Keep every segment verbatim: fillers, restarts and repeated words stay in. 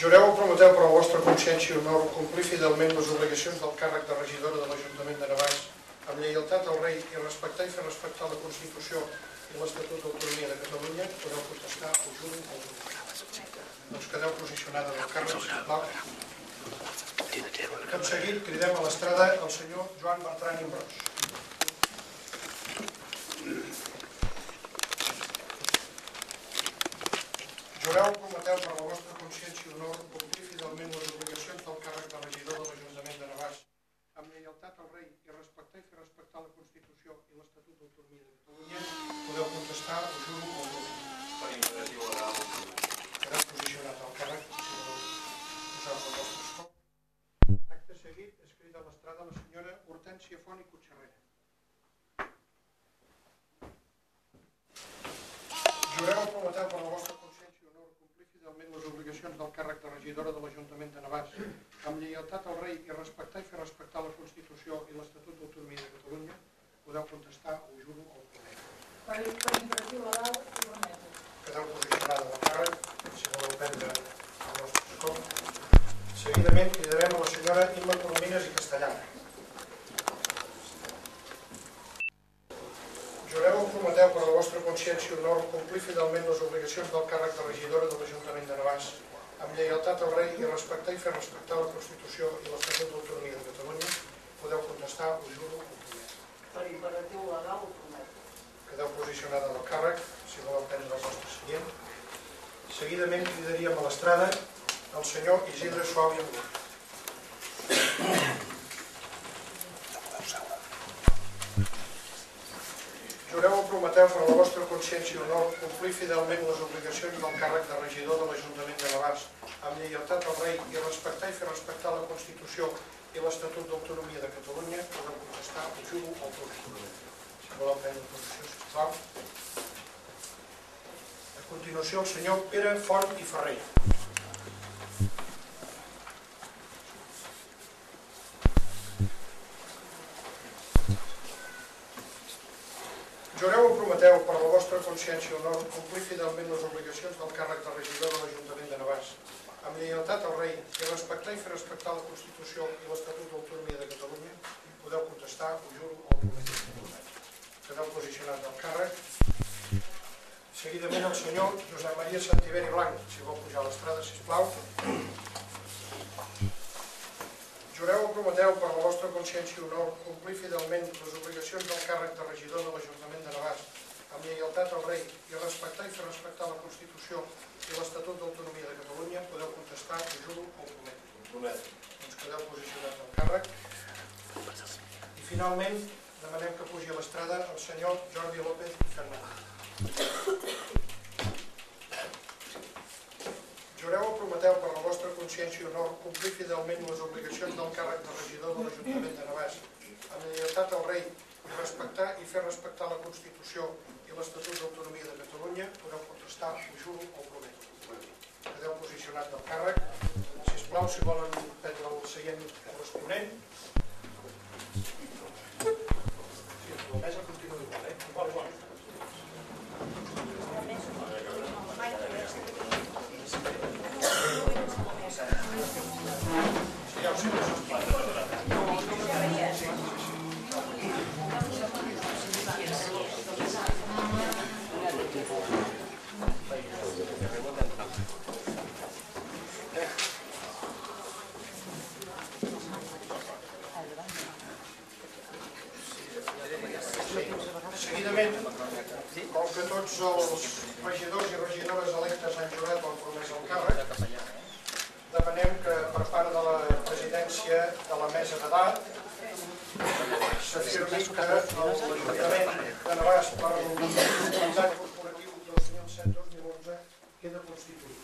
Jureu o prometeu per la vostra consciència i honor complir fidelment les obligacions del càrrec de regidora de l'Ajuntament de Navàs amb lleialtat al rei i respectar i fer respectar la Constitució i l'Estatut d'Autonomia de Catalunya? Podeu contestar, ho juro, o no. Doncs quedeu posicionada del càrrec, sisplau. Tot seguit cridem a l'estrada el senyor Joan Bertran Imbrós. Jureu o prometeu per la vostra consciència i honor complir fidelment les obligacions del càrrec de regidor de l'Ajuntament de Navàs amb lleialtat al rei i respectar i fer respectar la Constitució i l'Estatut d'Autonomia de Catalunya? Podeu contestar, ho juro, o no. Per imperatiu legal. Quedeu posicionat al càrrec, si voleu posar el vostre escó. Acte seguit es crida a l'estrada la senyora Hortència Font i Cotxarrera. Jureu o prometeu per la vostra consciència i honor complir fidelment les obligacions del càrrec de regidora de l'Ajuntament de Navàs amb lleialtat al rei i respectar i fer respectar la Constitució i l'Estatut d'Autonomia de Catalunya? Podeu contestar, ho juro, o ho prometo. Per imperatiu legal, ho prometo. Quedeu posicionada al càrrec, si voleu prendre el vostre escó. Seguidament cridarem a la senyora Imma Colomines i Castellana. Jureu o prometeu per la vostra consciència i honor complir fidelment les obligacions del càrrec de regidora de l'Ajuntament de Navàs amb lleialtat al rei i respectar i fer respectar la Constitució i l'Estatut d'Autonomia de Catalunya? Podeu contestar, ho juro, ho prometo. Per imperatiu legal, ho prometo. Quedeu posicionada al càrrec, si voleu prendre el vostre seient. Seguidament cridaríem a l'estrada el senyor Isidre Suau i Agut. Jureu o prometeu per la vostra consciència i honor complir fidelment les obligacions del càrrec de regidor de l'Ajuntament de Navàs amb lleialtat al rei i respectar i fer respectar la Constitució i l'Estatut d'Autonomia de Catalunya? Podeu contestar, ho juro, o ho prometo. Si voleu prendre posició, sisplau. A continuació, el senyor Pere Font i Ferrer. Jureu o prometeu per la vostra consciència i honor complir fidelment les obligacions del càrrec de regidor de l'Ajuntament de Navàs amb lleialtat al rei i respectar i fer respectar la Constitució i l'Estatut d'Autonomia de Catalunya? Podeu contestar, ho juro, o ho prometo. Quedeu posicionat al càrrec. Seguidament el senyor Josep Maria Santiver i Blanc, si vol pujar a l'estrada, sisplau. Jureu o prometeu per la vostra consciència i honor complir fidelment les obligacions del càrrec de regidor de l'Ajuntament de Navàs amb lleialtat al rei i respectar i fer respectar la Constitució i l'Estatut d'Autonomia de Catalunya? Podeu contestar, ho juro, o ho prometo. Prometo. Doncs quedeu posicionat al càrrec. I finalment demanem que pugi a l'estrada el senyor Jordi López Fernández. Jureu o prometeu per la vostra consciència i honor complir fidelment les obligacions del càrrec de regidor de l'Ajuntament de Navàs amb lleialtat al rei i respectar i fer respectar la Constitució i l'Estatut d'Autonomia de Catalunya? Podeu contestar, ho juro, o ho prometo. Quedeu posicionat del càrrec. Sisplau, si volen prendre el seient corresponent. Sí, la mesa continua igual, eh? Igual, igual. Sí, ja ho sé, això és clar. Seguidament, com que tots els regidors i regidores electes han jurat o han promès el càrrec, demanem que per part de la presidència de la mesa d'edat s'afirmi que l'Ajuntament de Navàs per l'Estat Corporatiu dos mil set dos mil onze queda constituït.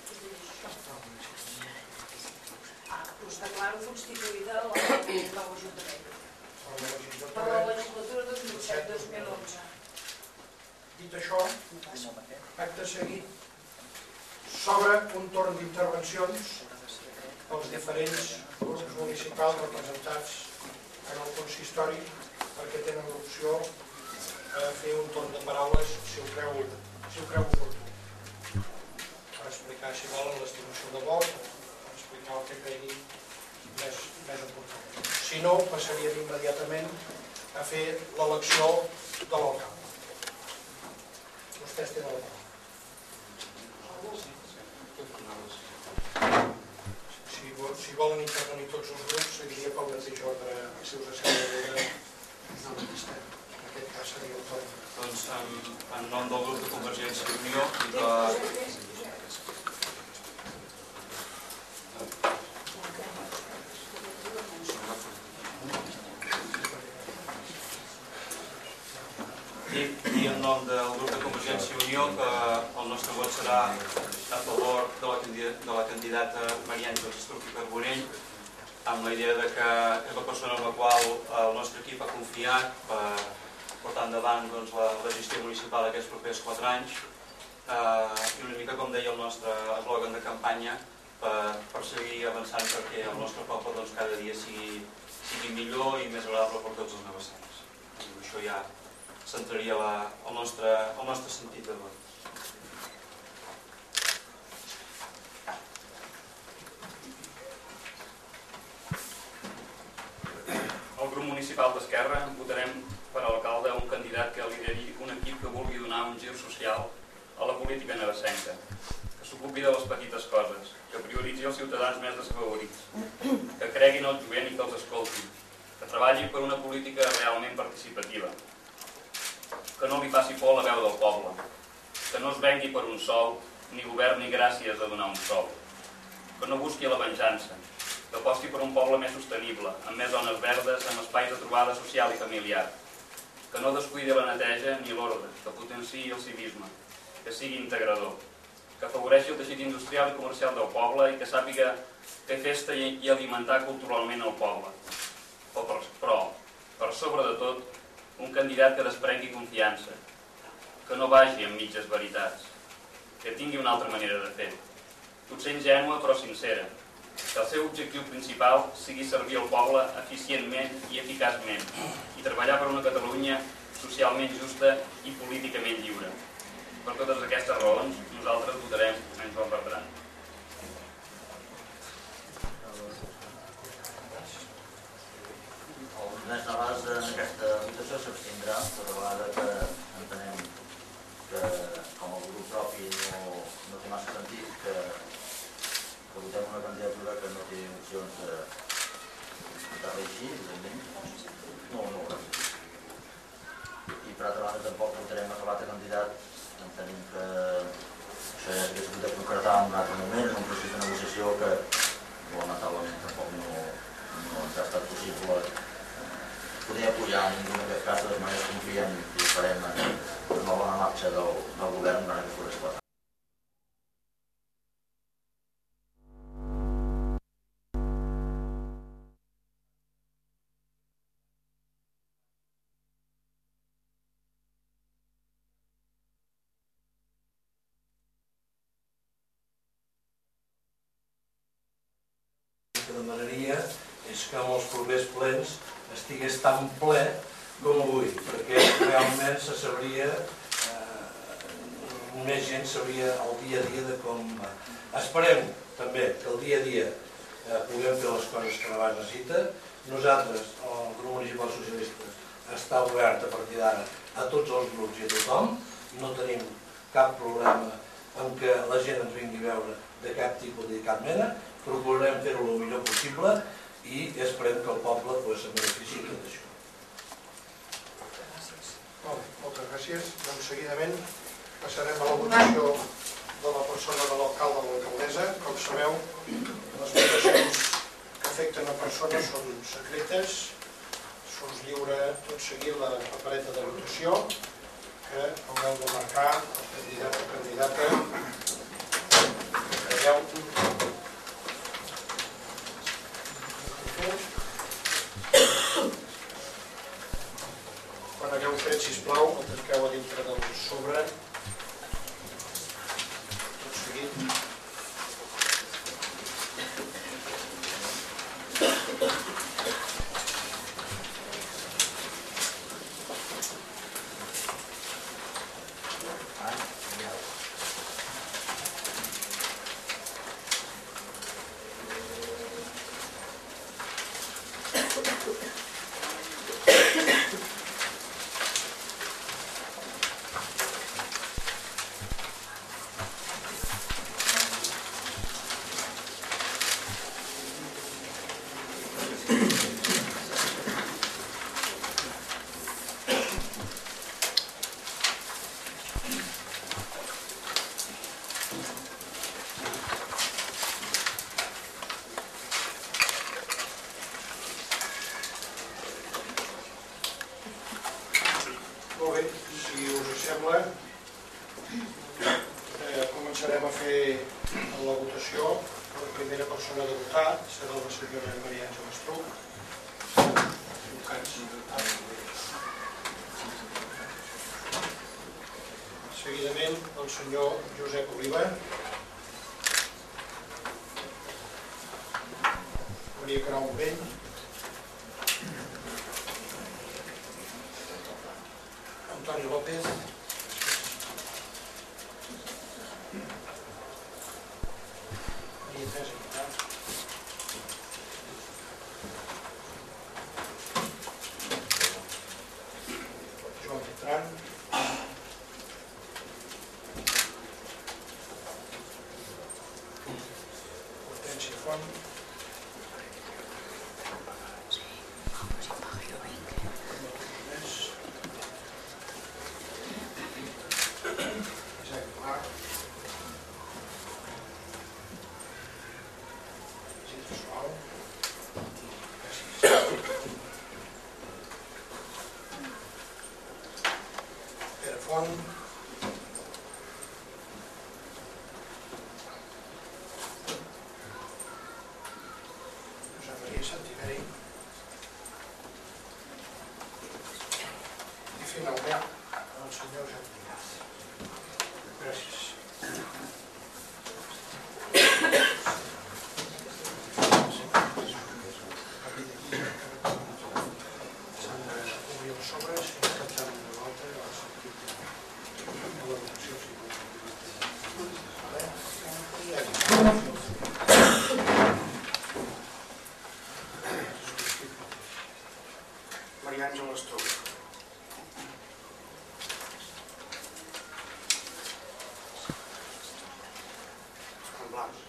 Està clar, constituïda l'Ajuntament per la legislatura dos mil set dos mil onze. Dit això, acte seguit s'obre un torn d'intervencions pels diferents grups municipals representats en el consistori perquè tenen l'opció de fer un torn de paraules si ho creu, si ho creu oportú, per explicar si volen l'estimació de vot o explicar el que cregui més, més oportú. Si no, passaríem immediatament a fer l'elecció de l'alcalde. Vostès tenen la paraula. Si, si volen intervenir tots els grups, seguiria pel mateix ordre, si us assembla no l'Ministeri. En aquest cas seria el torn. Doncs en, en nom del grup de Convergència i Unió i de... I, i en nom del grup de Convergència i Unió que el nostre vot serà a favor de la, de la candidata Maria Àngels Estruch i Carbonell, amb la idea de que és la persona en la qual el nostre equip ha confiat per portar endavant doncs, la, la gestió municipal aquests propers quatre anys eh, i una mica, com deia el nostre eslògan de campanya, per, per seguir avançant perquè el nostre poble doncs, cada dia sigui, sigui millor i més agradable per tots els nevesencs. I això ja centraria la, el, nostre, el nostre sentit de vot. El grup municipal d'Esquerra votarem per a l'alcalde un candidat que lideri un equip que vulgui donar un gir social a la política nevesenca, que s'ocupi de les petites coses, que prioritzi els ciutadans més desfavorits, que creguin el jovent i que els escolti, que treballi per una política realment participativa, que no li faci por la veu del poble, que no es vengui per un sou ni governi gràcies a donar un sou, que no busqui la venjança, que aposti per un poble més sostenible, amb més zones verdes, amb espais de trobada social i familiar, que no descuidi la neteja ni l'ordre, que potenciï el civisme, que sigui integrador, que afavoreixi el teixit industrial i comercial del poble i que sàpiga fer festa i alimentar culturalment el poble. Però, per sobre de tot, un candidat que desprengui confiança, que no vagi amb mitges veritats, que tingui una altra manera de fer, potser ingènua però sincera, que el seu objectiu principal sigui servir el poble eficientment i eficaçment i treballar per una Catalunya socialment justa i políticament lliure. Per totes aquestes raons, nosaltres votarem en Joan Bertran. El Ernest Navàs en aquesta votació s'abstindrà, per la vegada que entenem que com a grup propi no, no té massa sentit que que votem una candidatura que no té opcions de, de reeixir, evidentment. No, no, gràcies. I per altra banda tampoc votarem acabat de candidat, entenem que això ja s'hauria hagut de concretar en un altre moment, en un procés de negociació que lamentablement tampoc no, no ens ha estat possible poder apoyar ningú en aquest cas, de les maneres confiem i farem en una bona marxa del, del govern durant aquests quatre anys. que demanaria és que en els propers plens estigués tan ple com avui, perquè realment se sabria, eh, més gent sabria el dia a dia de com va. Esperem també que el dia a dia eh, puguem fer les coses que la base necessita. Nosaltres, el grup municipal socialista, està obert a partir d'ara a tots els grups i a tothom. No tenim cap problema en què la gent ens vingui a veure de cap tipus de cap mena. Procurarem fer-ho el millor possible i esperem que el poble pues, se'n benefici de tot això. Molt bé, moltes gràcies. Doncs seguidament passarem a la votació de la persona de l'alcalde o l'alcaldessa. Com sabeu, les votacions que afecten a persones són secretes. S'us lliura tot seguit la papereta de votació que haureu de marcar el candidat o candidata que creieu. Quan hagueu fet, sisplau, el tanqueu a dintre del sobre. Tot seguit. ple. Eh, començarem a fer la votació. La primera persona de votar serà la senyora Maria Àngela Estruch. Seguidament, el senyor Josep Oliva. Maria Carol Vell. Antoni López. Maria Teresa Guitar. Joan Bertran. Hortènsia Font. Maria Àngela Estruch. En blanc.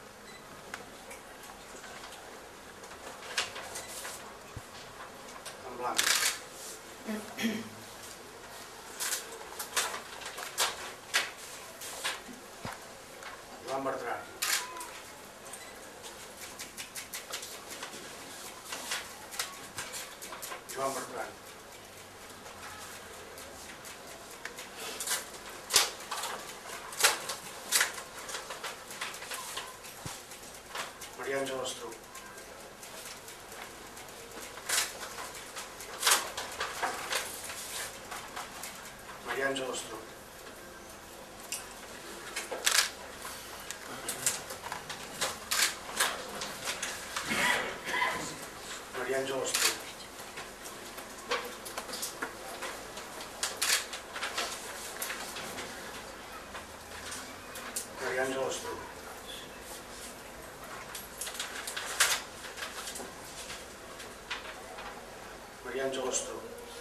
En blanc. Joan Bertran. Joan Bertran. Maria Àngela Estruch. Maria Àngela Estruch. Maria Àngela Estruch. Maria Àngela Estruch. Maria Àngela Estruch.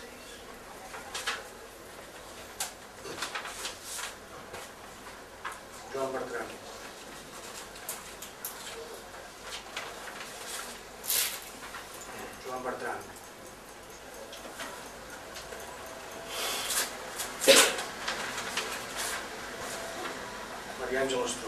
Joan Bertran. Joan Bertran. Maria Àngela Estruch.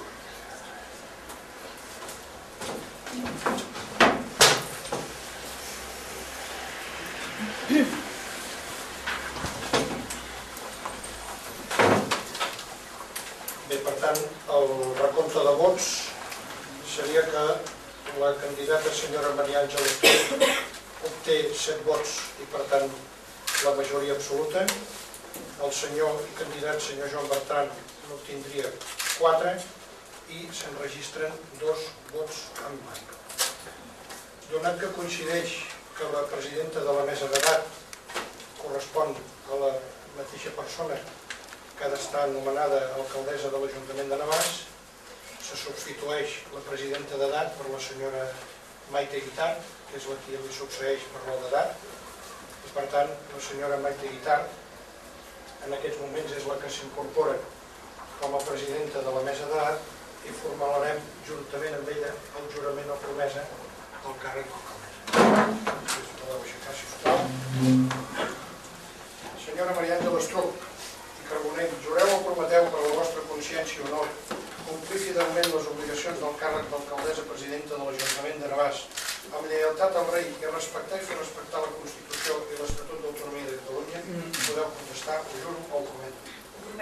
Bé, per tant, el recompte de vots seria que la candidata senyora Maria Àngela Estruch obté set vots i, per tant, la majoria absoluta. El senyor i candidat senyor Joan Bertran n'obtindria quatre i s'enregistren dos vots en blanc. Donat que coincideix que la presidenta de la mesa d'edat correspon a la mateixa persona que ha d'estar anomenada alcaldessa de l'Ajuntament de Navàs, se substitueix la presidenta d'edat per la senyora Maite Guitart, que és la que li succeeix per l'edat d'edat, i per tant la senyora Maite Guitart en aquests moments és la que s'incorpora com a presidenta de la mesa d'edat i formularem juntament amb ella el jurament o promesa del càrrec d'alcaldessa. Podeu aixecar, sisplau. Senyora Maria Àngela Estruch i Carbonell, jureu o prometeu per la vostra consciència i honor complir fidelment les obligacions del càrrec d'alcaldessa presidenta de l'Ajuntament de Navàs amb lleialtat al rei i respectar i fer respectar la Constitució i l'Estatut d'Autonomia de Catalunya? Podeu contestar, ho juro o ho prometo.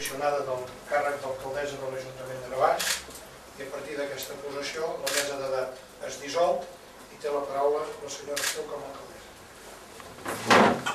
posicionada del càrrec d'alcaldessa de l'Ajuntament de Navàs, i a partir d'aquesta acusació la mesa d'edat es dissol i té la paraula la senyora Estiu com a alcaldessa.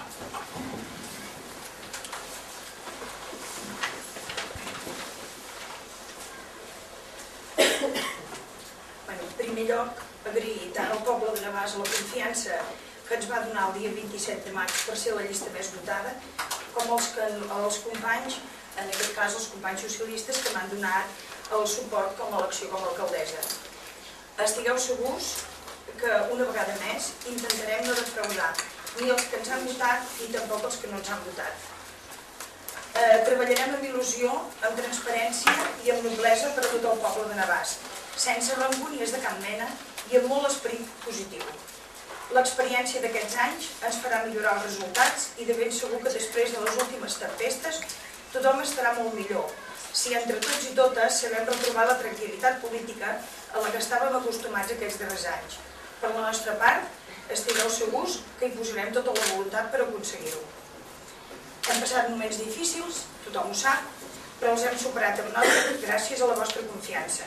En primer lloc, agrair tant al poble de Navàs la confiança que ens va donar el dia vint-i-set de maig per ser la llista més votada, com els, que, els companys, en aquest cas els companys socialistes, que m'han donat el suport com a elecció com a alcaldessa. Estigueu segurs que una vegada més intentarem no defraudar ni els que ens han votat ni tampoc els que no ens han votat. Eh, treballarem amb il·lusió, amb transparència i amb noblesa per a tot el poble de Navàs, sense rancúnies de cap mena i amb molt esperit positiu. L'experiència d'aquests anys ens farà millorar els resultats i de ben segur que després de les últimes tempestes tothom estarà molt millor, si entre tots i totes sabem retrobar la tranquil·litat política a la que estàvem acostumats aquests darrers anys. Per la nostra part, estigueu segurs que hi posarem tota la voluntat per aconseguir-ho. Hem passat moments difícils, tothom ho sap, però els hem superat amb nota gràcies a la vostra confiança.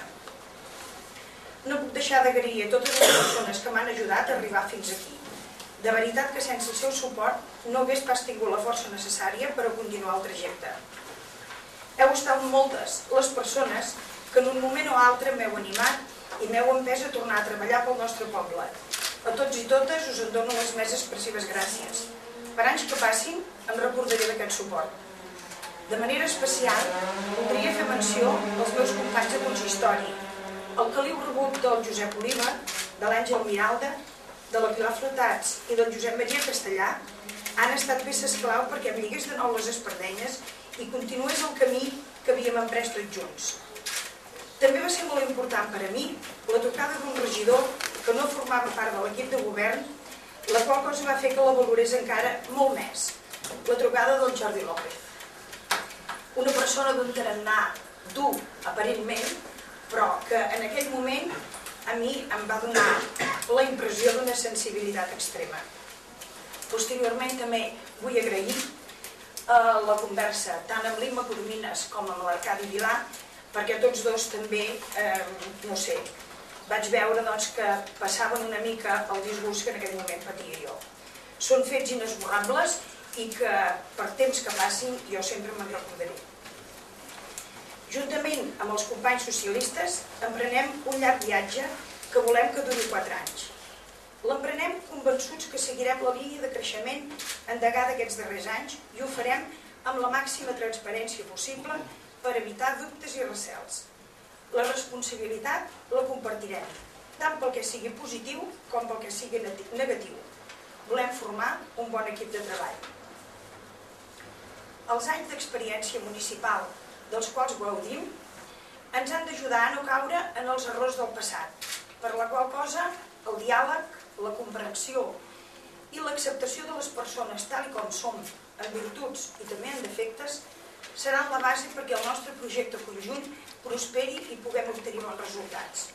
No puc deixar d'agrair a totes les persones que m'han ajudat a arribar fins aquí. De veritat que sense el seu suport no hagués pas tingut la força necessària per a continuar el trajecte. Heu estat moltes les persones que en un moment o altre m'heu animat i m'heu empès a tornar a treballar pel nostre poble. A tots i totes us en dono les més expressives gràcies. Per anys que passin, em recordaré d'aquest suport. De manera especial, voldria fer menció als meus companys de consistori, el caliu rebut del Josep Oliva, de l'Àngel Miralda, de la Pilar Flotats i del Josep Maria Castellà han estat peces clau perquè em lligués de nou les espardenyes i continués el camí que havíem emprès tots junts. També va ser molt important per a mi la trucada d'un regidor que no formava part de l'equip de govern, la qual cosa va fer que la valorés encara molt més, la trucada del Jordi López. Una persona d'un tarannà dur, aparentment, però que en aquell moment a mi em va donar la impressió d'una sensibilitat extrema. Posteriorment també vull agrair la conversa tant amb l'Imma Coromines com amb l'Arcadi Vilà, perquè tots dos també, no sé, vaig veure que passaven una mica el disgust que en aquell moment patia jo. Són fets inesborrables i que per temps que passin jo sempre me'n recordaré. Juntament amb els companys socialistes emprenem un llarg viatge que volem que duri quatre anys. L'emprenem convençuts que seguirem la línia de creixement endegada aquests darrers anys i ho farem amb la màxima transparència possible per evitar dubtes i recels. La responsabilitat la compartirem, tant pel que sigui positiu com pel que sigui negatiu. Volem formar un bon equip de treball. Els anys d'experiència municipal dels quals gaudim, ens han d'ajudar a no caure en els errors del passat, per la qual cosa el diàleg, la comprensió i l'acceptació de les persones tal com som, en virtuts i també en defectes, seran la base perquè el nostre projecte conjunt prosperi i puguem obtenir bons resultats.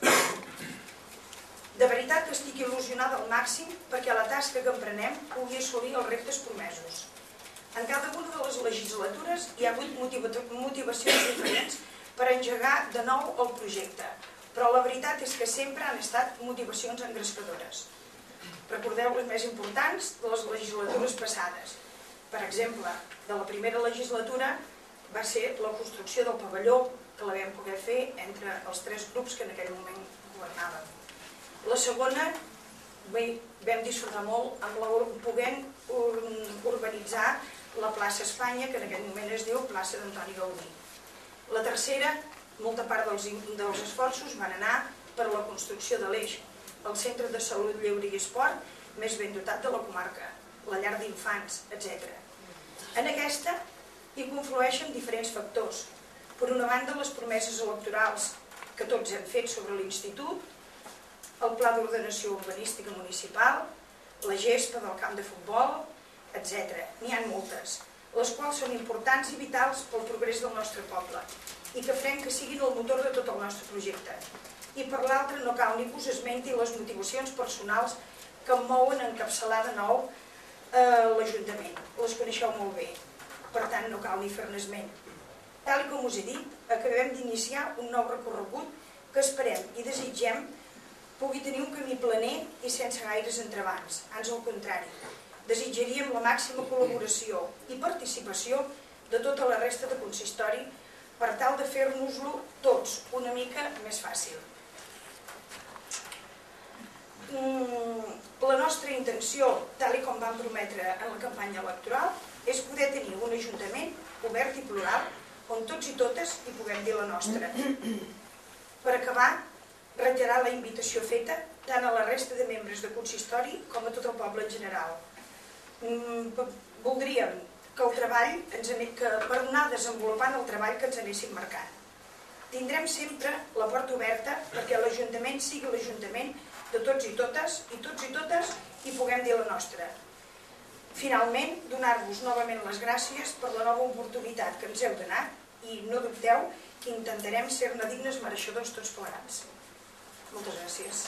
De veritat que estic il·lusionada al màxim perquè la tasca que emprenem pugui assolir els reptes promesos. En cada una de les legislatures hi ha hagut motivacions diferents per engegar de nou el projecte, però la veritat és que sempre han estat motivacions engrescadores. Recordeu les més importants de les legislatures passades. Per exemple, de la primera legislatura va ser la construcció del pavelló, que la vam poder fer entre els tres grups que en aquell moment governaven. La segona, vam disfrutar molt amb la podent urbanitzar la plaça Espanya, que en aquest moment es diu plaça d'Antoni Gaudí. La tercera, molta part dels, dels esforços van anar per la construcció de l'Eix, el centre de salut, lleure i esport més ben dotat de la comarca, la llar d'infants, etcètera. En aquesta hi conflueixen diferents factors. Per una banda, les promeses electorals que tots hem fet sobre l'institut, el pla d'ordenació urbanística municipal, la gespa del camp de futbol, etcètera. N'hi ha moltes, les quals són importants i vitals pel progrés del nostre poble i que farem que siguin el motor de tot el nostre projecte. I per l'altra, no cal ni que us esmenti les motivacions personals que em mouen a encapçalar de nou l'Ajuntament. Les coneixeu molt bé, per tant no cal ni fer-ne esment. Tal com us he dit, acabem d'iniciar un nou recorregut que esperem i desitgem pugui tenir un camí planer i sense gaires entrebancs. Ans al contrari, desitjaríem la màxima col·laboració i participació de tota la resta de consistori per tal de fer-nos-lo tots una mica més fàcil. La nostra intenció, tal com vam prometre en la campanya electoral, és poder tenir un ajuntament obert i plural on tots i totes hi puguem dir la nostra. Per acabar, reiterar la invitació feta tant a la resta de membres de consistori com a tot el poble en general. Voldríem que el treball, que per anar desenvolupant el treball que ens anéssim marcant. Tindrem sempre la porta oberta perquè l'Ajuntament sigui l'Ajuntament de tots i totes, i tots i totes hi puguem dir la nostra. Finalment, donar-vos novament les gràcies per la nova oportunitat que ens heu donat i no dubteu que intentarem ser-ne dignes mereixedors tots plegats. Moltes gràcies.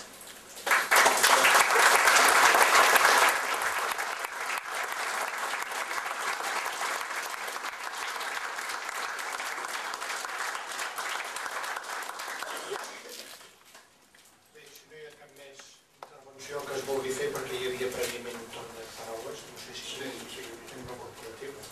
Bé, si no hi ha cap més intervenció que es vulgui fer, perquè hi havia prèviament un torn de paraules, no sé si sí, sempre corporatiu.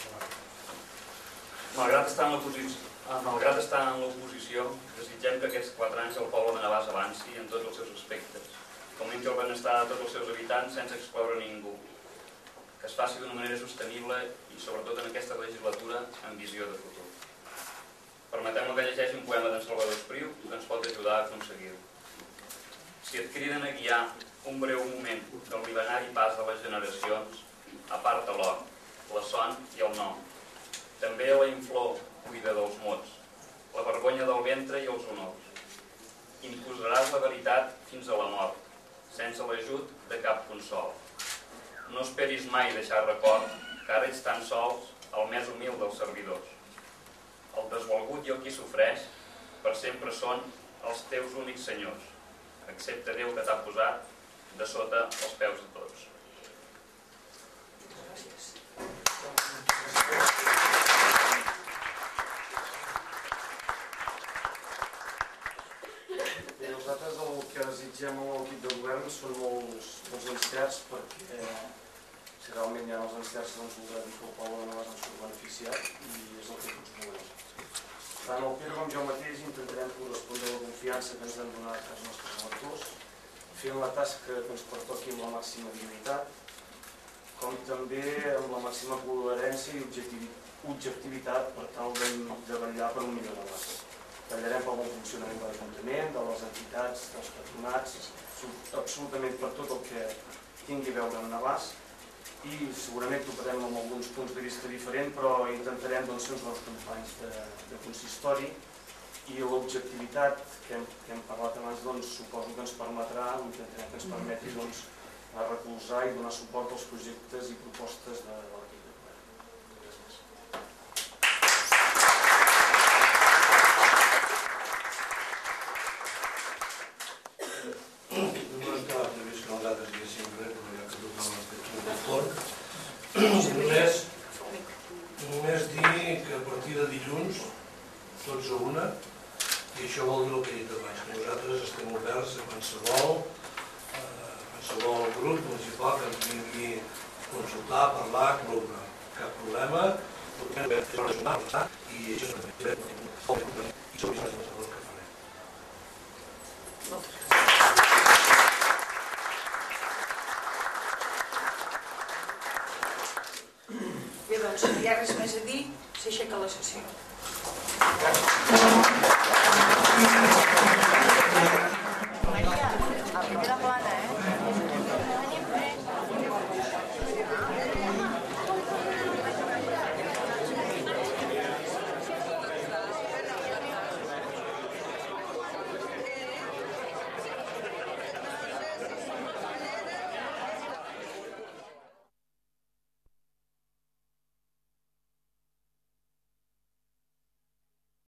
Malgrat estar en l'oposició, malgrat estar en l'oposició, desitgem que aquests quatre anys el poble de Navàs avanci en tots els seus aspectes, que augmenti el benestar de tots els seus habitants sense excloure ningú, que es faci d'una manera sostenible i, sobretot en aquesta legislatura, amb visió de futur. Permetem-me que llegeixi un poema d'en Salvador Espriu que ens pot ajudar a aconseguir-ho. Si et criden a guiar un breu moment del mil·lenari pas de les generacions, aparta l'or, la son i el nom. També la inflor cuida dels mots, la vergonya del ventre i els honors. Imposaràs la veritat fins a la mort, sense l'ajut de cap consol. No esperis mai deixar record que ara ets tan sols el més humil dels servidors. El desvalgut i el qui sofreix per sempre són els teus únics senyors, excepte Déu que t'ha posat de sota els peus de tots. Gràcies. Bé, nosaltres el que desitgem a l'equip de govern són molts, molts encerts, perquè si realment hi ha els encerts doncs voldrà dir que el poble de Navàs ens pot beneficiar i és el que tots volem. Tant el Pere com jo mateix intentarem correspondre a la confiança que ens han donat els nostres electors, fent la tasca que ens pertoqui amb la màxima dignitat, com també amb la màxima coherència i objectivitat per tal de vetllar per un millor Navàs. Vetllarem pel bon funcionament de l'Ajuntament, de les entitats, dels patronats, absolutament per tot el que tingui a veure amb Navàs, i segurament toparem amb alguns punts de vista diferents, però intentarem doncs, ser uns bons companys de, de consistori, i l'objectivitat que hem, que hem parlat abans doncs, suposo que ens permetrà, intentarem que ens permeti doncs, recolzar i donar suport als projectes i propostes de, de l'equip de govern. Gràcies. No estava previst que nosaltres diguéssim res, però ja que tothom ha fet un refort. Només, només dir que a partir de dilluns, tots a una, i això vol dir el que he dit abans, que nosaltres estem oberts a qualsevol, a qualsevol grup municipal que ens vingui a consultar, a parlar, a col·laborar. Cap problema, i això és el que farem. Bé, doncs, si no hi ha res més a dir, s'aixeca la sessió. Gràcies.